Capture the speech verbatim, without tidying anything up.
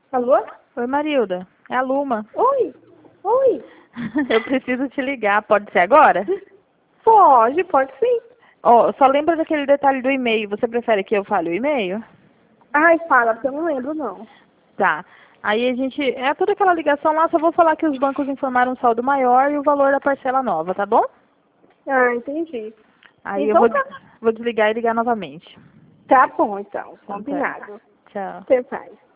Alô? Oi, Marilda. É a Luma. Oi. Oi. Eu preciso te ligar. Pode ser agora? Pode, pode sim. Ó, só lembra daquele detalhe do e-mail. Você prefere que eu fale o e-mail? Ai, fala, porque eu não lembro, não. Tá. Aí a gente... É toda aquela ligação lá, só vou falar que os bancos informaram um saldo maior e o valor da parcela nova, tá bom? Ah, entendi. Aí eu Então vou, tá. vou desligar e ligar novamente. Tá bom, então. Então tá. Combinado. Tchau. Você faz.